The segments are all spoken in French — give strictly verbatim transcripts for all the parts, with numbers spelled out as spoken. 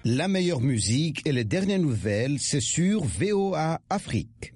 La meilleure musique et les dernières nouvelles, c'est sur V O A Afrique.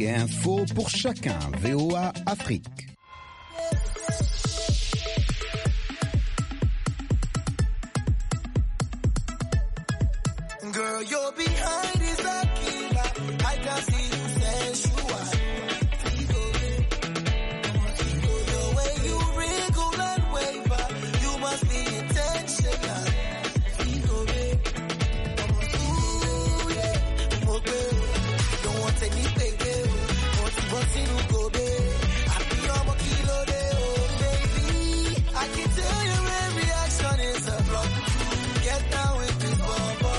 et info pour chacun. V O A Afrique. Girl, you're behind is a killer. I can see you sensual. The way you wriggle and waver, you must be intentional. Ooh, yeah. Don't want to take me baby. Want to bust in go baby. I be on my kilo day, oh baby. I can tell your every action is a block. Get down with this bubble.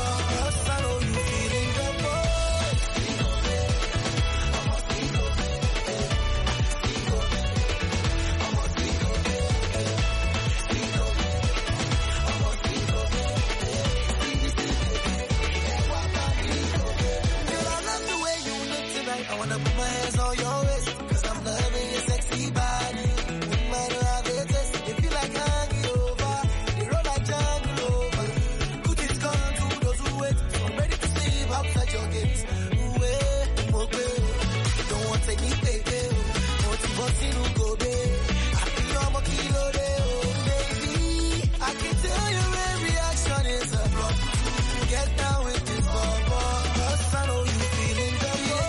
I wanna put my hands on your waist, cause I'm loving your sexy body. No matter how they taste, if you like hanging over, you roll like jungle over. Cooties gone to those who wait, I'm ready to sleep outside your gates. Ooh, eh, oh, babe. Don't want to take me, baby. Want to bust in who go, babe. I feel I'm a kilo day, oh, baby. I can tell your every action is a block. Get down with this bubble, cause I know you feeling the love.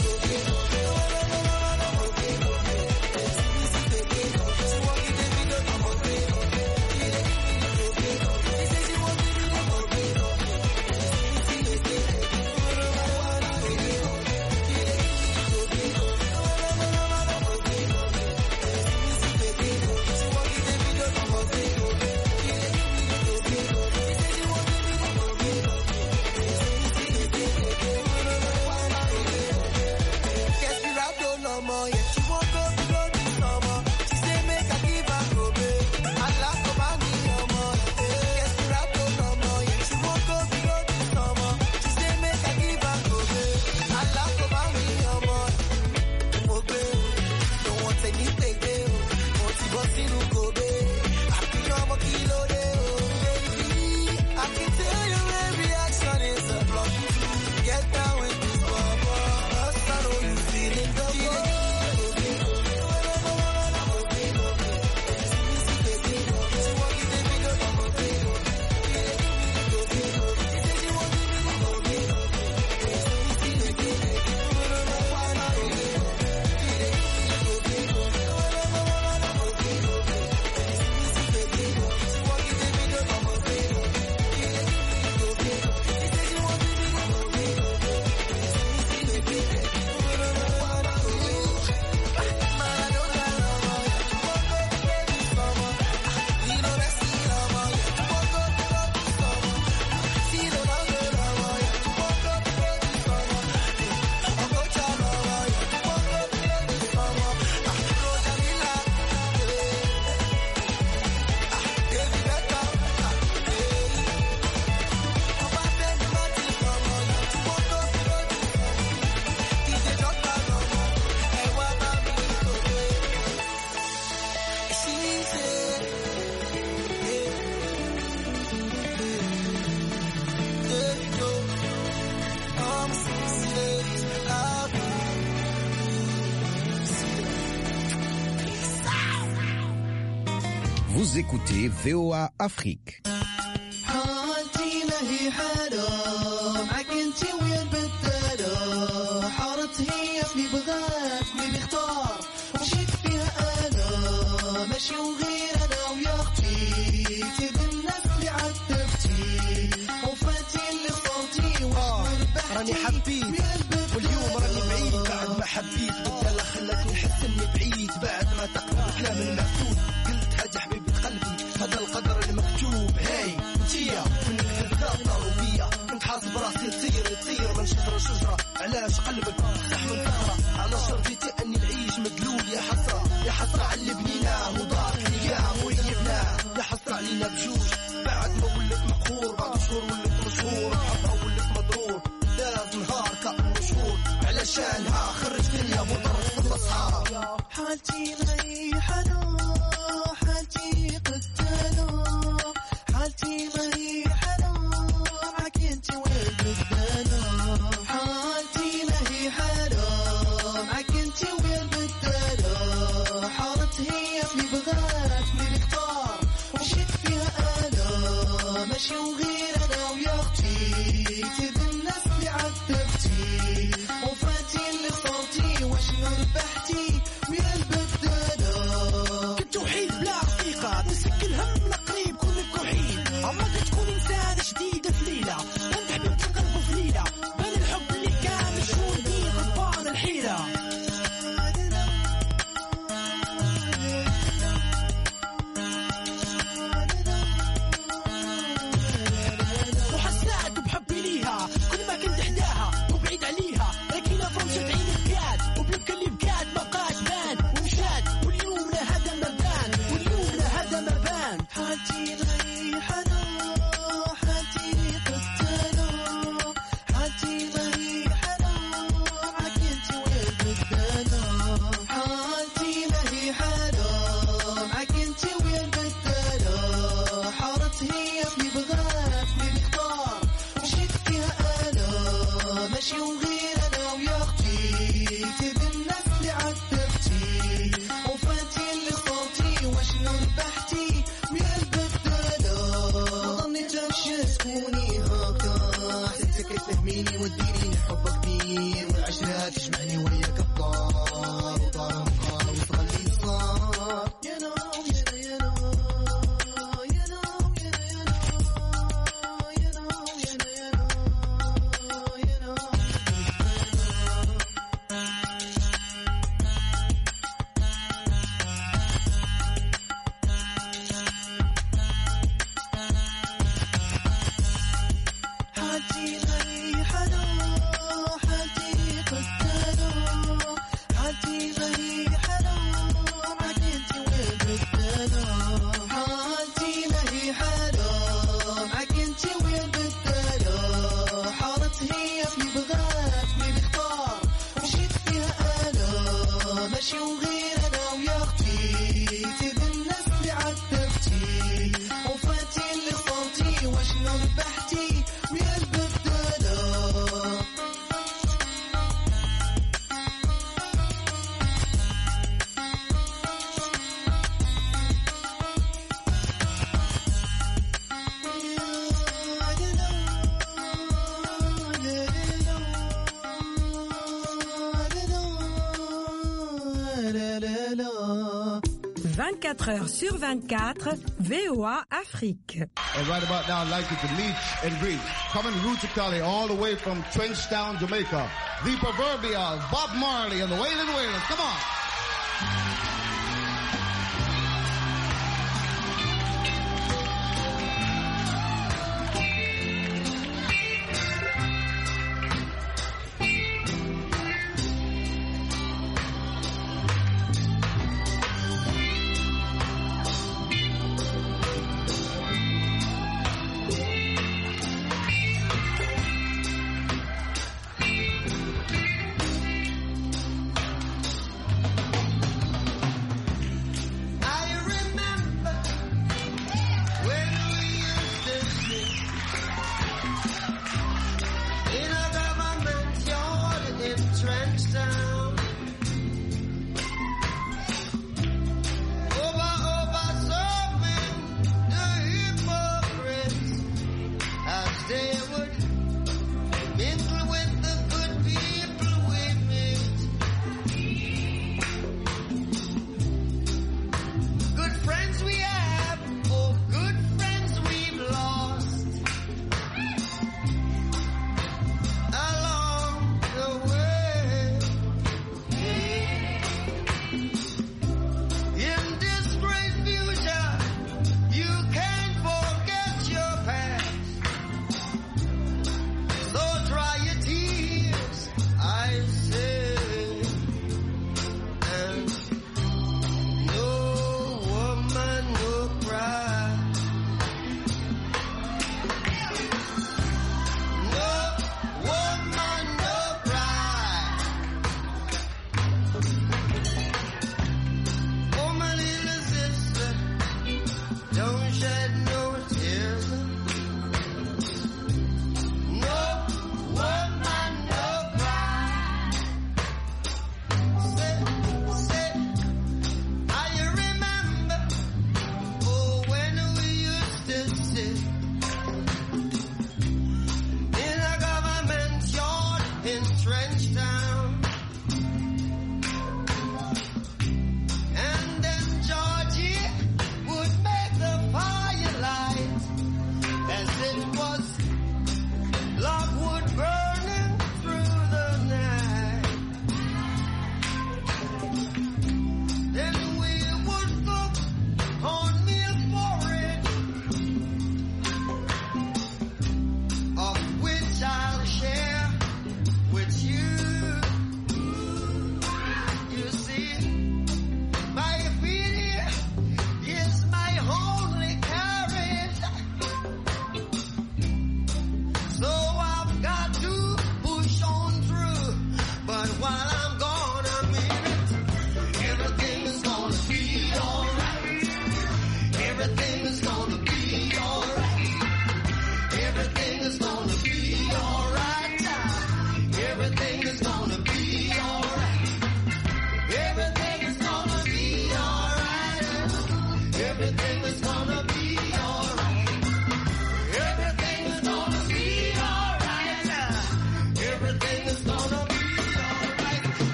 Vous écoutez V O A Afrique. راني حبيت واليوم راني بعيد بعد ما حبيت بدل خلتني نحس اني بعيد بعد ما تقبل كلام المكتوب قلت هاجي حبيبة قلبي هذا القدر المكتوب هاي انتيا منك تبدا ضرورية كنت حاسب راسي تصير تصير من شجرة شجرة علاش قلبك صح من ثغرة على شرطيتي اني نعيش مدلول يا حسرة يا حسرة على اللي بنيناه وضاق ايام ويبناه يا حسرة علينا بجوج بعد ما ولت مقهور بعد شهور ولت مشهور بحبها ولت مضرور لازم نهار كأنه مشهور علشانها خرجتني يا مطرف في الأصحاب حالتي غي حلو حالتي قتلو حالتي غي حلو معك انت وين بدلو حالتي غي حلو حتي مريحنا حتي قتلنا حتي مريحنا معك انت والبدانا حتي مريحنا معك انت والبدانا حارت هي في بغاك في بختار مشيت فيها انا ماشي وغير انا ويا اختي تبي الناس اللي عتبتي وفاتي اللي صوتي وشنو ربحتي ويا البدانا ظنيت تشتكوني هكا حسيتك تفهميني وديني حبك كبير والعشرة تجمعني وياك الطار وطار مقار وتغلي صار يا نوم يا نوم يا نوم يا نوم يا نوم يا نوم حتي مريحنا حتي قتلنا حتي مريحنا معك انت والبدانا حتي مريحنا معك انت والبدانا حارت هي في بغاك في بختار مشيت فيها انا ماشي وغير انا ويا اختي تبي الناس اللي عتبتي وفاتي اللي صوتي وشنو ربحتي ويا البدانا vingt-quatre heures sur vingt-quatre, V O A Afrique. And right about now, I'd like you to meet and greet, coming roots-ically all the way from Trenchtown, Jamaica, the proverbial Bob Marley and the Wailin' Wailers. Come on.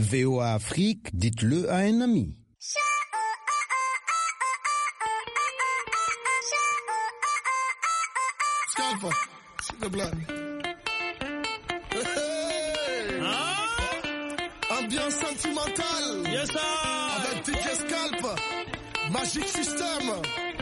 V O A Afrique, dites-le à un ami. Scalpa, s'il te plaît. Hey. Hein? Ambiance sentimentale. Yes, sir. Avec D J Scalp, Magic System.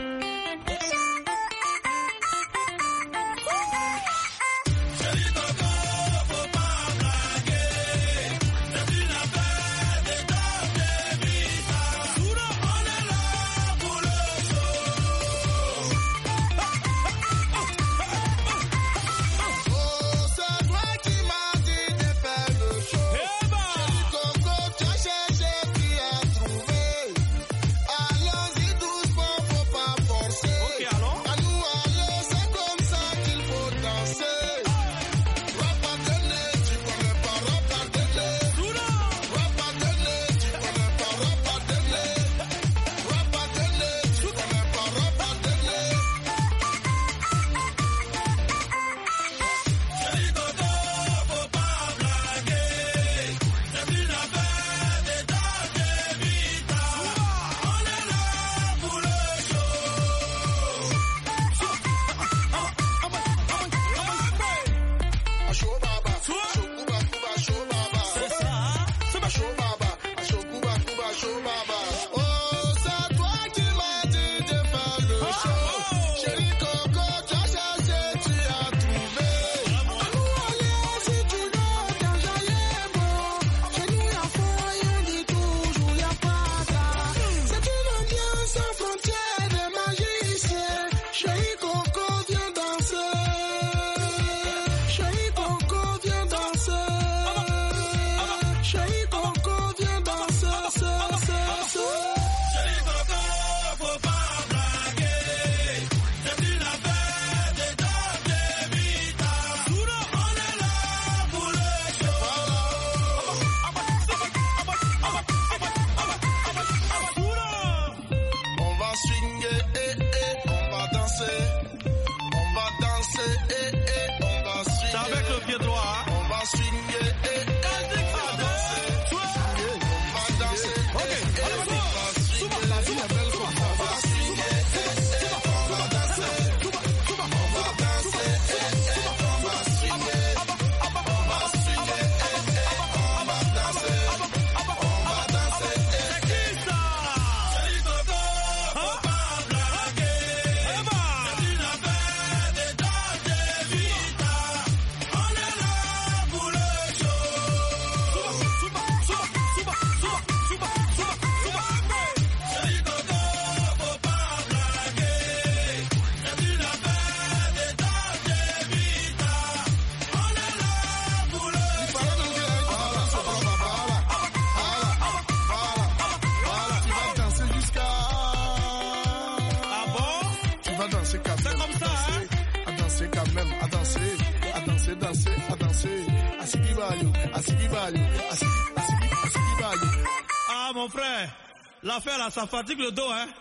Ah mon frère, l'affaire là, ça fatigue le dos, hein.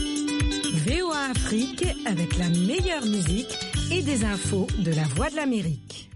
V O A Afrique avec la meilleure musique et des infos de la Voix de l'Amérique.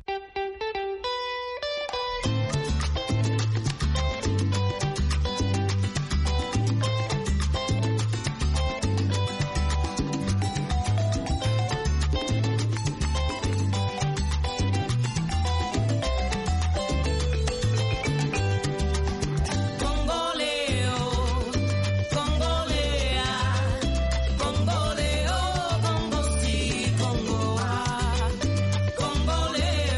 Congolais,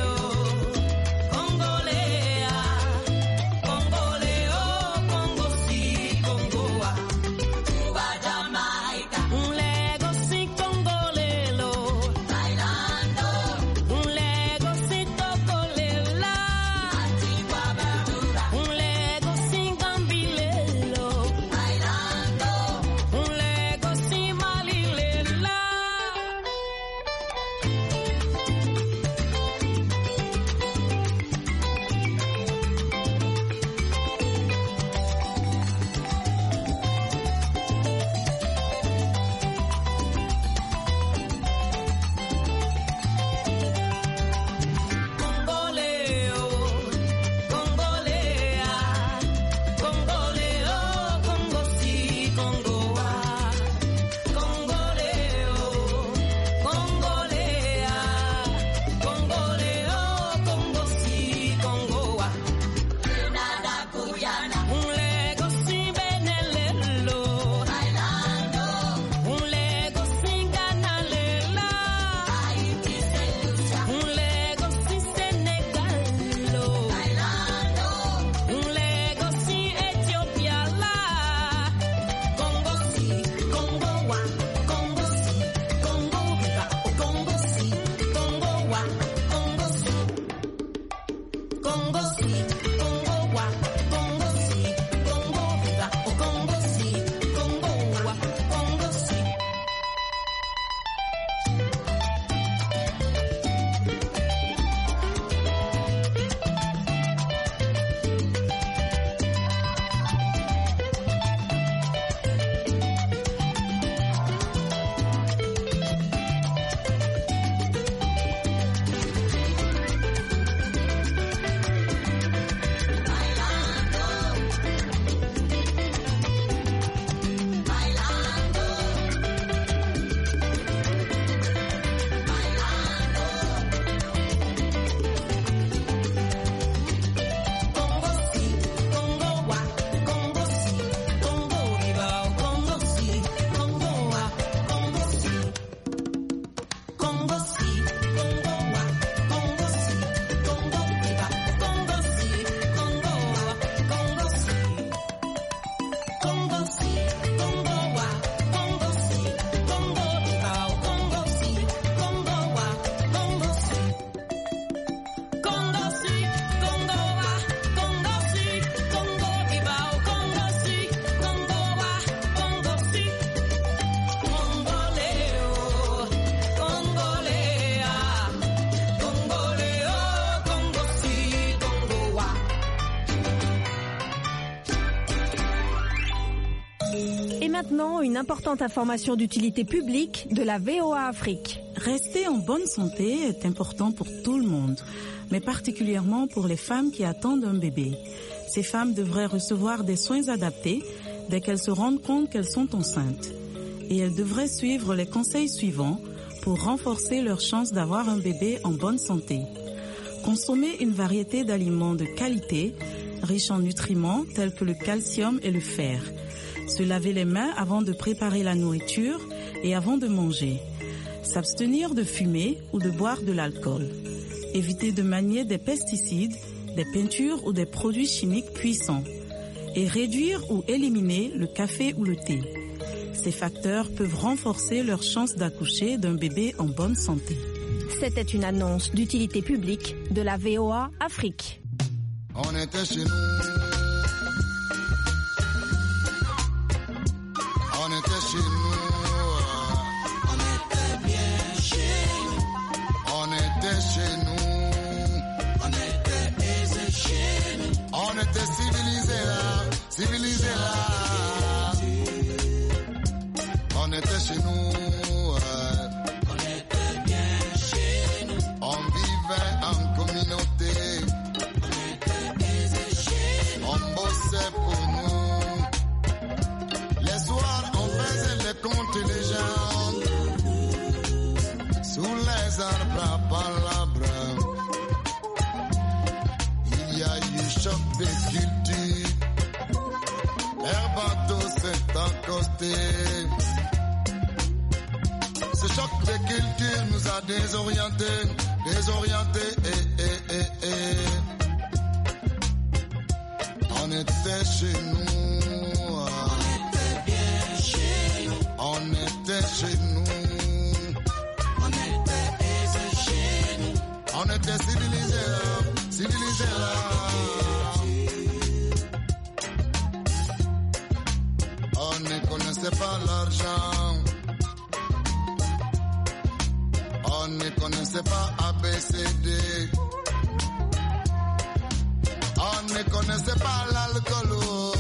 Et maintenant, une importante information d'utilité publique de la V O A Afrique. Rester en bonne santé est important pour tout le monde, mais particulièrement pour les femmes qui attendent un bébé. Ces femmes devraient recevoir des soins adaptés dès qu'elles se rendent compte qu'elles sont enceintes. Et elles devraient suivre les conseils suivants pour renforcer leurs chances d'avoir un bébé en bonne santé. Consommer une variété d'aliments de qualité, riches en nutriments tels que le calcium et le fer. Se laver les mains avant de préparer la nourriture et avant de manger. S'abstenir de fumer ou de boire de l'alcool. Éviter de manier des pesticides, des peintures ou des produits chimiques puissants. Et réduire ou éliminer le café ou le thé. Ces facteurs peuvent renforcer leurs chances d'accoucher d'un bébé en bonne santé. C'était une annonce d'utilité publique de la V O A Afrique. On était chez nous. On était chez nous. On était bien chez nous. On était chez nous. On était aisés chez nous. On était civilisés là. Civilisés là. On était chez nous. On était bien chez nous. On vivait en communauté. On était aisés chez nous. On bossait pour nous. Les soirs, on faisait les contes et les légendes. Sous les arbres à palabres. Il y a eu choc de culture. L'air bateau s'est accosté. Ce choc de culture nous a désorientés. Désorientés, eh, eh, eh, eh. On était chez nous. On était bien chez nous. On était chez nous. On était aisés chez nous. On était civilisés là. Civilisés là. On ne connaissait pas l'argent. On ne connaissait pas A B C D. On ne connaissait pas l'alcool.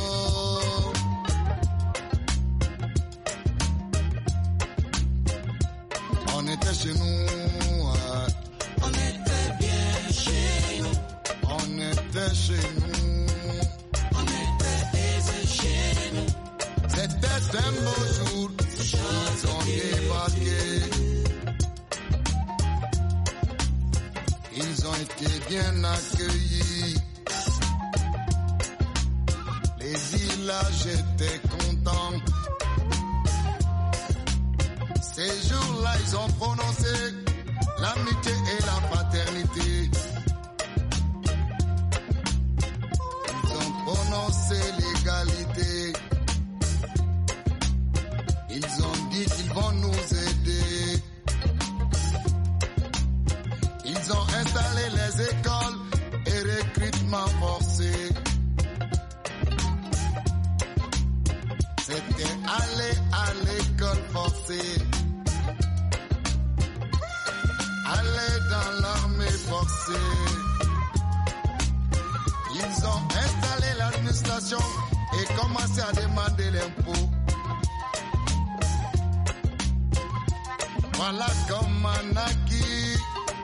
On était chez nous. On était bien chez nous. On était chez nous. On était aisés chez nous. C'était un beau jour. Ils ont débarqué. Ils ont été bien accueillis. Les villages étaient contents. Ces jours-là, ils ont prononcé l'amitié et la fraternité. Ils ont prononcé l'égalité. Ils ont dit qu'ils vont nous aider. Ils ont installé les écoles et recrutement forcé. C'était aller à l'école forcée. Aller dans l'armée forcée. Ils ont installé l'administration et commencé à demander l'impôt. Voilà comme un acquis.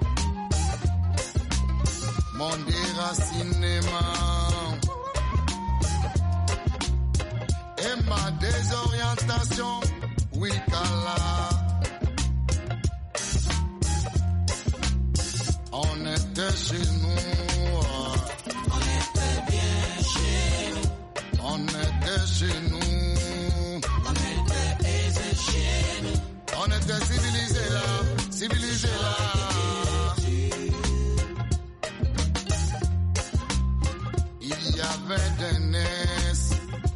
Mon déracinement et ma désorientation, oui, Kala. On était chez nous. On était bien chez nous. On était chez nous. On était aisés chez nous. On était civilisés là, civilisés là. Il y avait des naisses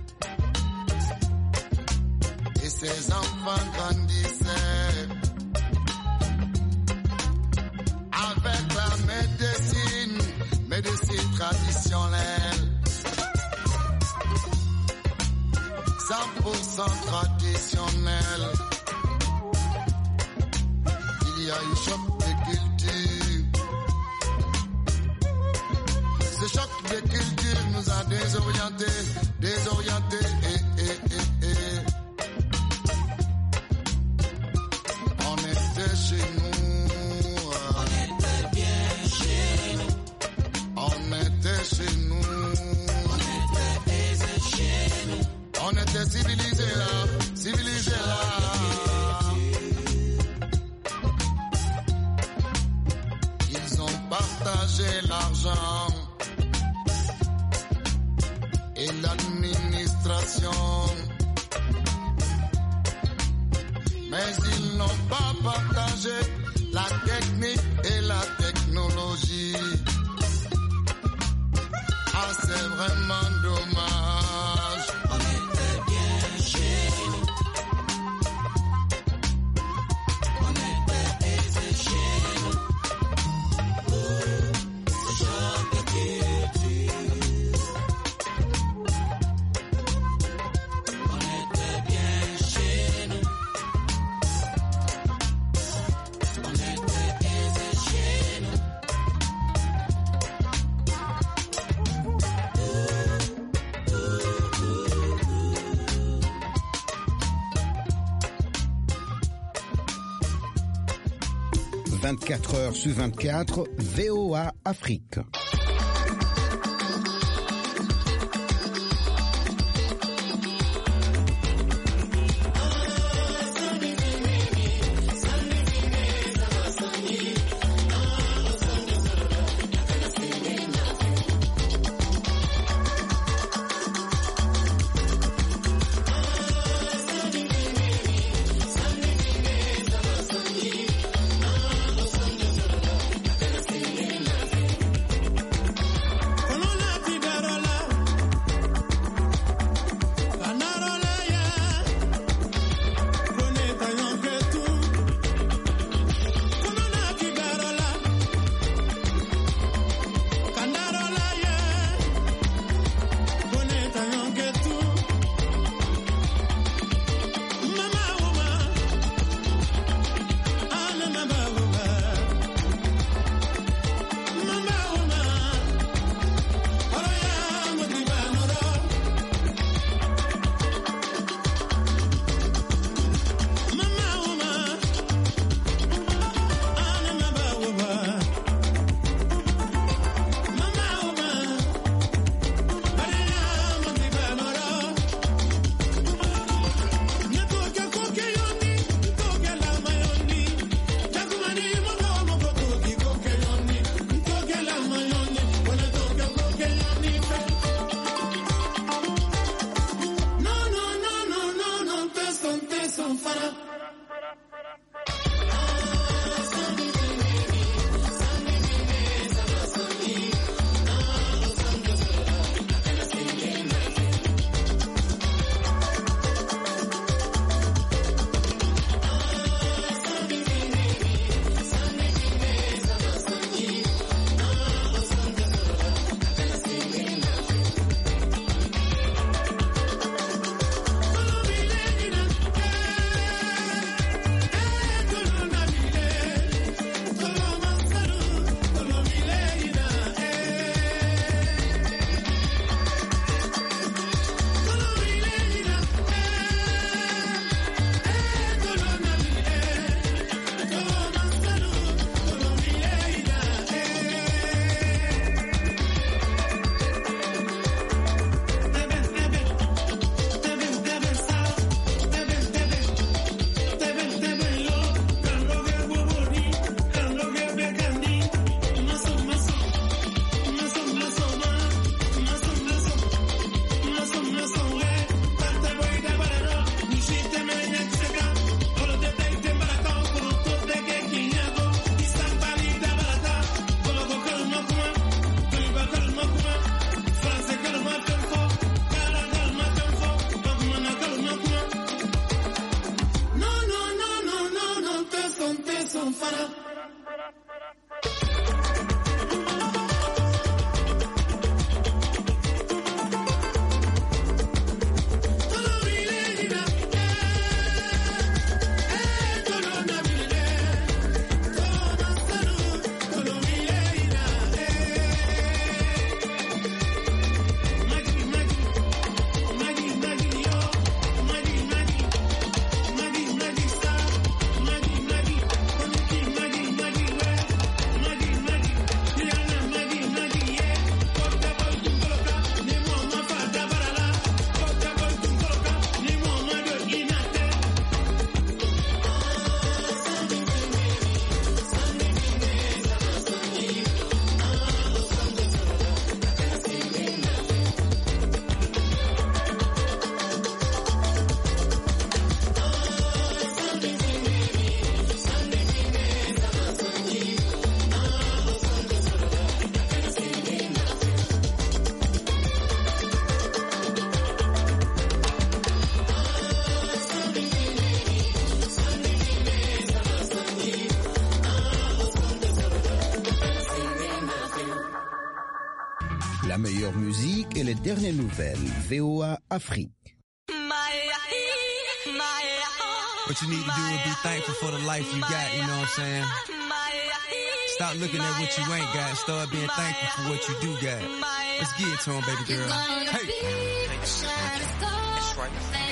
et ses enfants grandissaient avec la médecine, médecine traditionnelle, cent pour cent traditionnelle. Il y a eu choc de culture. Ce choc de culture nous a désorientés, désorientés, et, et, et, et. chez nous. On était bien chez nous. On était chez nous. On était aisés chez nous. On était civilisés là, civilisés là. Ils ont partagé l'argent et l'administration. Mais ils n'ont pas partagé la technique et la technologie. Ah, c'est vraiment dommage. On était bien chez nous. On était aisés chez nous. Genre de culture. On était bien chez nous. On était aisés chez nous. vingt-quatre heures sur vingt-quatre, V O A Afrique. dernières nouvelles. V O A Afrique. What you need to do is be thankful for the life you got, you know what I'm saying? Stop looking at what you ain't got. Start being thankful for what you do got. Let's get it to him, baby girl. Hey. That's right.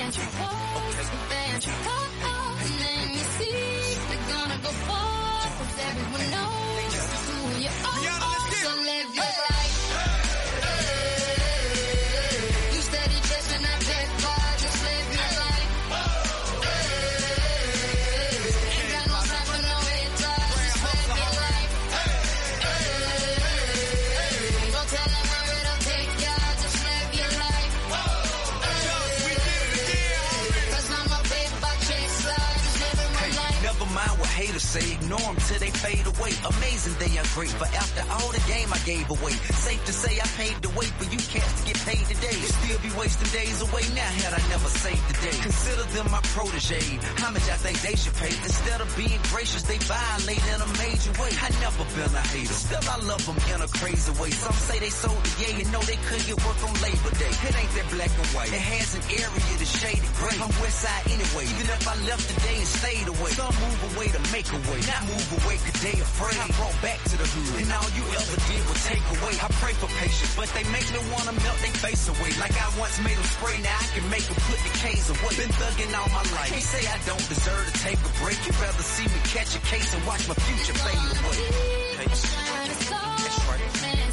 Haters say ignore them till they fade away. Amazing they are great, but after all the game I gave away. Safe to say I paved the way for you cats to get paid today. Still be wasting days away now had I never saved the day. Consider them my protege. How much I think they should pay? Instead of being gracious, they violate in a major way. I never been a hater, still I love them in a crazy way. Some say they sold the yay and know they couldn't get work on Labor Day. It ain't that black and white. It has an area that's shaded gray. I'm west side anyway, even if I left today and stayed away. Some move away to make a way, not move away cause they afraid. I brought back to the hood, and all you ever did was take away. I pray for patience, but they make me wanna melt their face away. Like I once made them spray, now I can make them put the K's away. Been thugging all my life, can't say I don't deserve to take a break. You'd rather see me catch a case and watch my future fade away. That's right.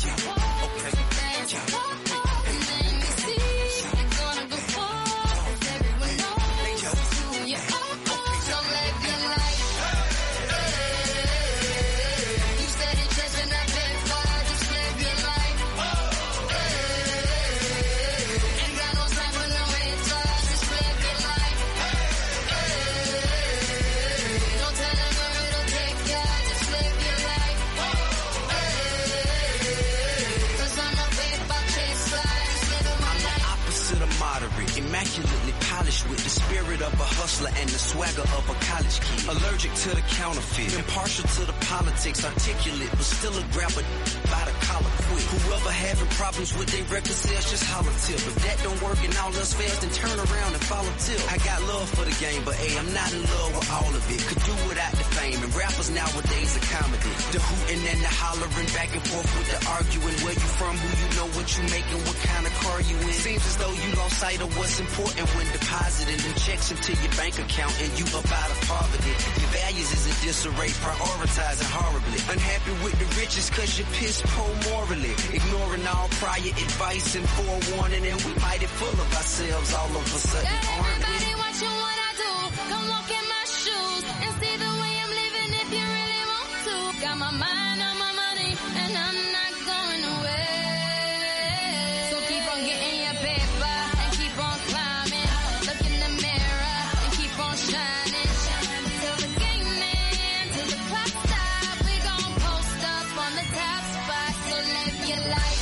Immaculately polished with the spirit of a hustler and the swagger of a college kid. Allergic to the counterfeit, impartial to the politics, articulate, but still a grabber by the collar quick. Whoever having problems with their record sales, just holler tip. If that don't work and all us fails, then turn around and follow tip. I got love for the game, but hey, I'm not in love with all of it. Could do without the fame, and rappers nowadays are comedy. The hooting and the hollering, back and forth with the arguing. Where you from, who you know, what you making, what kind of car you in. Seems as though you lost sight of what's important when depositing them checks into your bank account and you up out of poverty. Your values is in disarray, prioritizing horribly. Unhappy with the riches cause you're piss poor morally. Ignoring all prior advice and forewarning, and we mighty full of ourselves all of a sudden, aren't we? Everybody watching what I do. Come walk in my shoes and see the way I'm living if you really want to. Got my mind on my money and I'm not going away. So keep on getting your paper and keep on climbing. Look in the mirror and keep on shining. Till the game ends, till the clock stops, we gon' post up on the top spot. So live your life.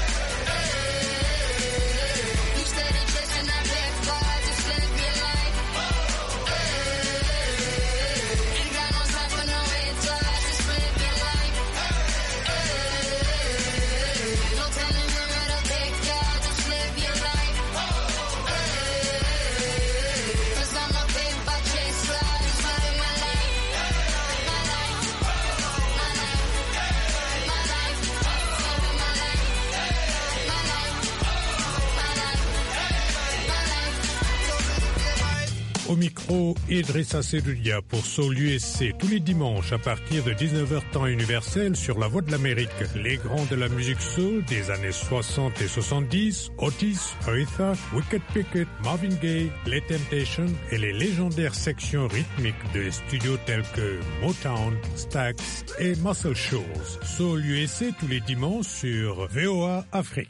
You steady chasing that paper, just live your life. Ain't got no time for no haters, just live your life. No telling where it'll take ya, just live your life. Cause I'm a paper chaser, just live my life. My life, my life, my life, living my life. My life, my life, my life. Au micro, Idrissa Seloudia pour Soul U S C tous les dimanches à partir de dix-neuf heures temps universel sur la Voix de l'Amérique. Les grands de la musique soul des années soixante et soixante-dix, Otis, Aretha, Wicked Pickett, Marvin Gaye, Les Temptations et les légendaires sections rythmiques de studios tels que Motown, Stax et Muscle Shoals. Soul U S C tous les dimanches sur V O A Afrique.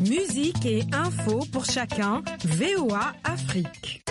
Musique et info pour chacun, V O A Afrique.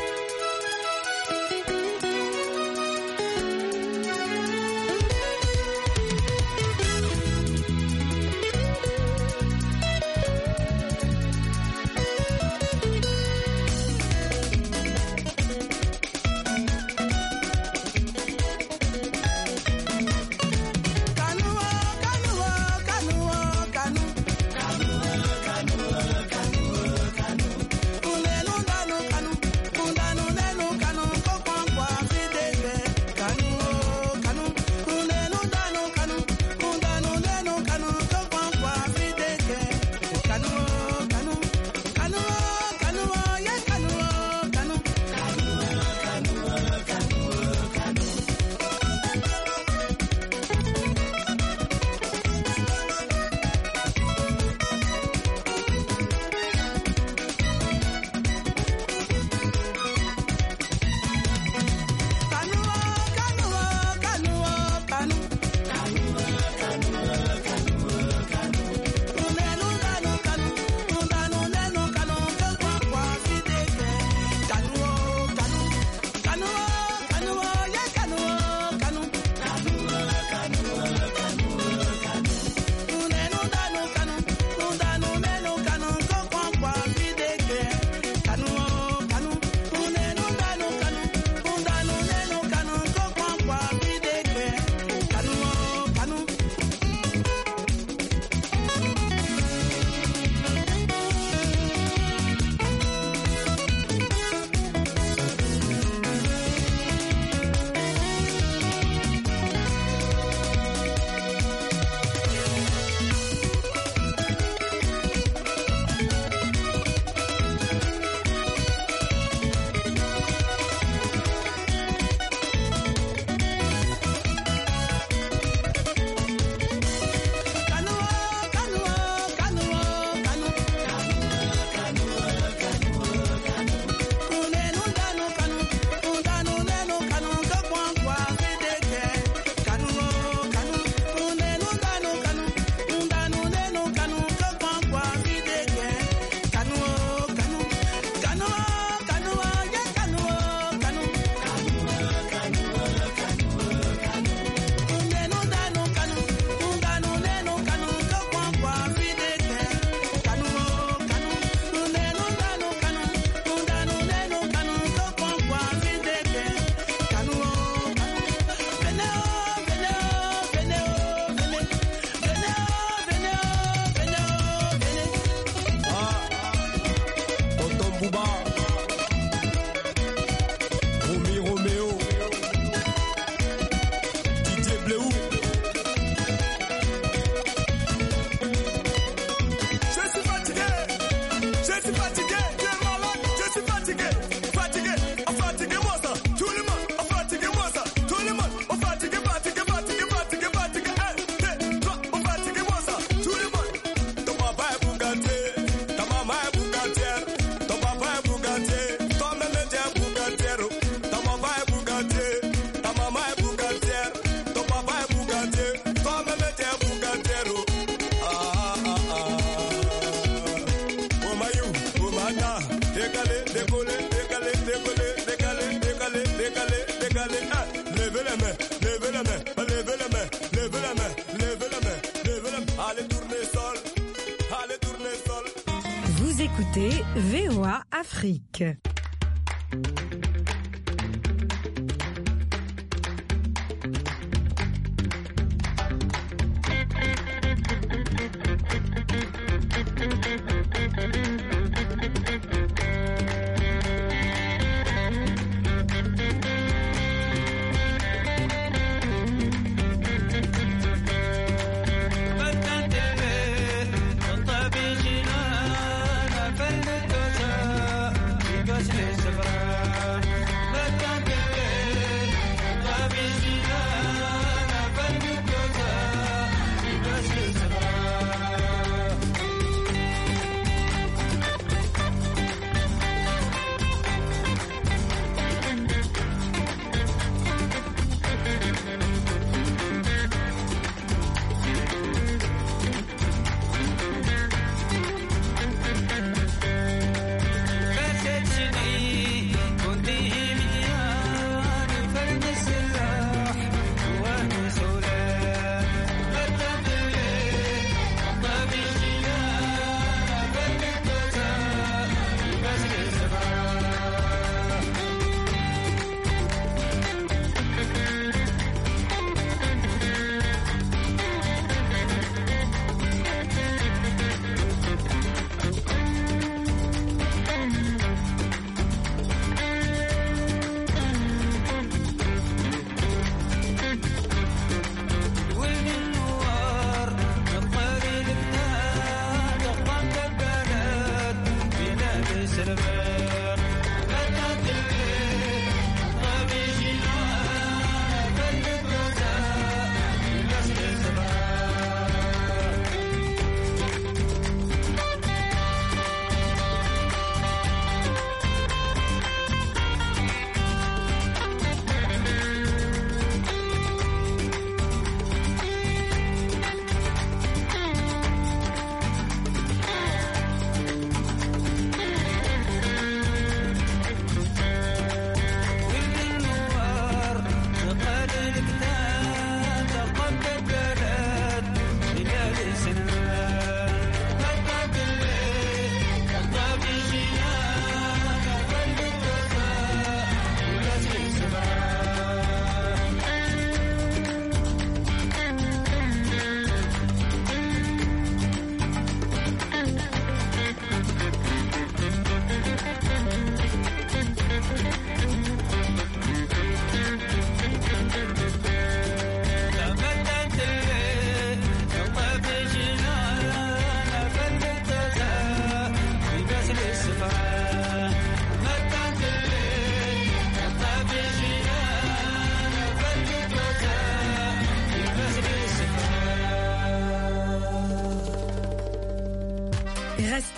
Vous écoutez V O A Afrique. Sabra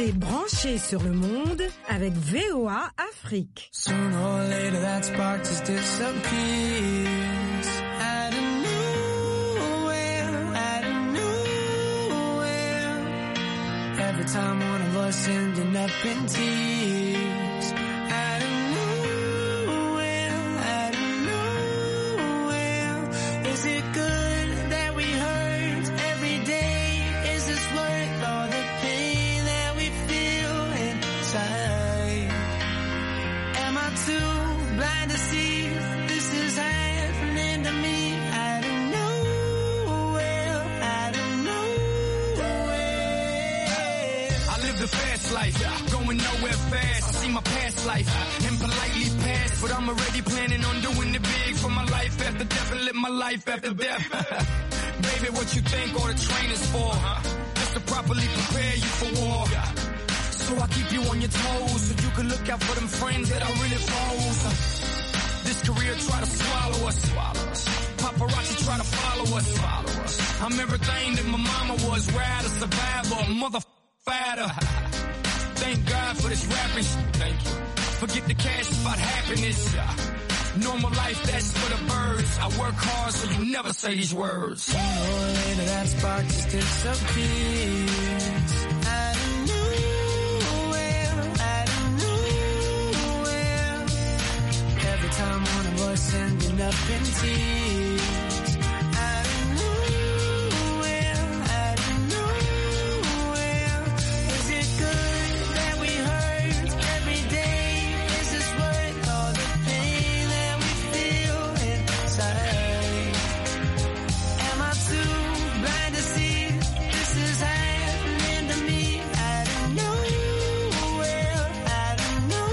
Restez branchés sur le monde avec V O A Afrique. Sooner or later that spark just disappears. Out of nowhere, out of nowhere. Every time one of us ending up in tears. Out of nowhere, out of nowhere. Is it good that we hurt every day? Is this worth all the pain that we feel inside? Am I too blind to see this is happening to me? I don't know, well, I don't know. I live the fast life, going nowhere fast. I see my past life and politely pass, but I'm already planning on doing it big for my life after death and live my life after death. Baby, what you think all the training's for? Just to properly prepare you for war. So I keep you on your toes so you can look out for them friends that are really foes. This career try to swallow us. Paparazzi try to follow us. I'm everything that my mama was. Ride a survivor, mother fatter. Thank God for this rapping shit. Thank you. Forget the cash, it's about happiness. Normal life, that's for the birds. I work hard so you never say these words. Sooner or later that spark just disappears. Out of nowhere, out of nowhere. Every time one of us ending up in tears. Out of nowhere, out of nowhere. Is it good that we hurt every day? Is this worth all the pain that we feel inside? Am I too blind to see this is happening to me? I don't know, well, I don't know.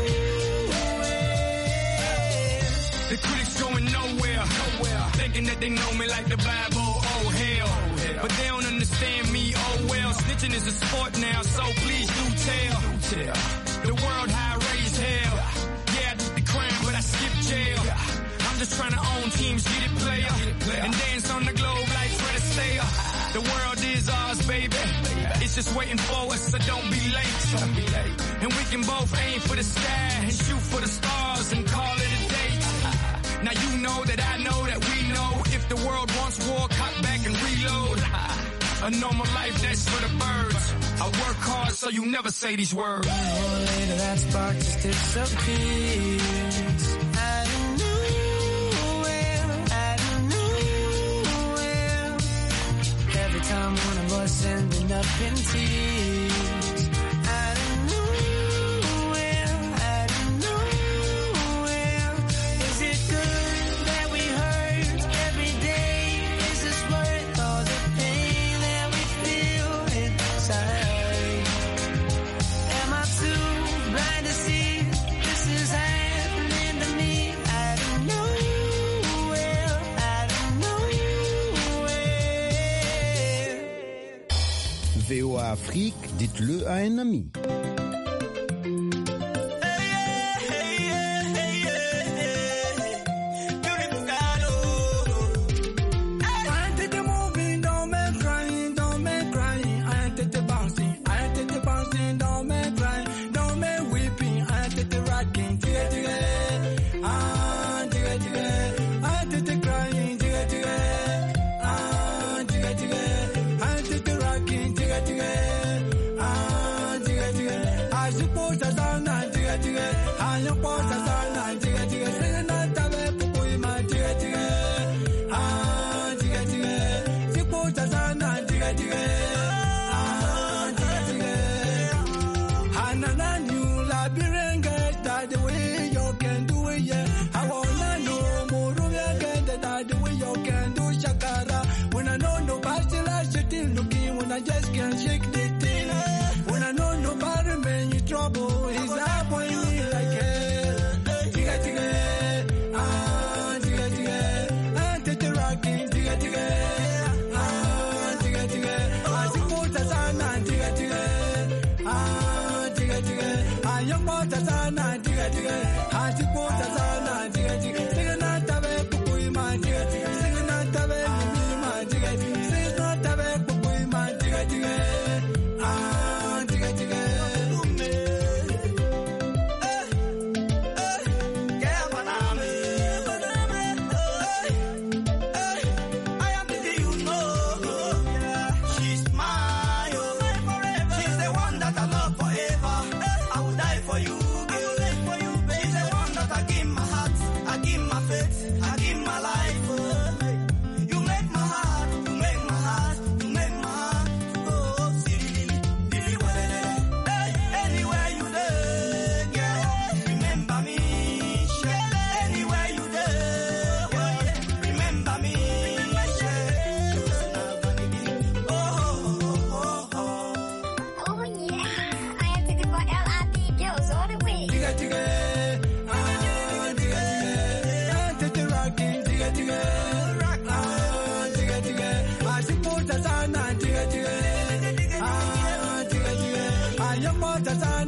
The critics going nowhere, nowhere. Thinking that they know me like the Bible, oh hell. But they don't understand me, oh well. Snitching is a sport now, so please do tell. The world how I raised hell. Yeah, I did the crime, but I skipped jail. I'm just trying to own teams, get it player. And dance on the globe like Fred Astaire. The world is ours, baby. It's just waiting for us, so don't be late. And we can both aim for the sky and shoot for the stars and call it a day. Now you know that I know that we know if the world wants war, cut back and reload. A normal life, that's for the birds. I work hard so you never say these words. Sooner or later that spark just disappears. Out of nowhere, out of nowhere. Every time one of us ending up in tears. Out of nowhere, out of nowhere. Is it good that we hurt every day? Is this worth all the pain that we feel inside? Am I too blind to see this is happening to me? I don't know, well, I don't know. V O A Afrique, dites-le à un ami. I just can't shake the thing. When I know nobody man you trouble, he's up when me like hell. Tiga tiga, ah tiga tiga, ah tete rocking, tiga tiga, ah tiga tiga, ah siputa sana, tiga tiga, ah tiga tiga, ah young boy sana, tiga tiga, ah siputa sana, tiga tiga. Tiga na tabe pukui ma, tiga tiga. Tiga na tabe limi ma, tiga tiga. Tiga na tabe pukui ma, tiga tiga. Ah tiga tiga.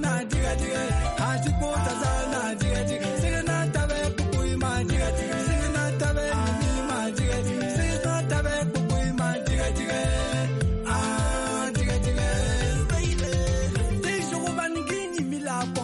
na diga diga hati pota zana diga diga singana tabe kukui ma diga diga singana tabe mi ma diga diga singana tabe kukui ma diga diga ah diga diga baby te jogo banigini milako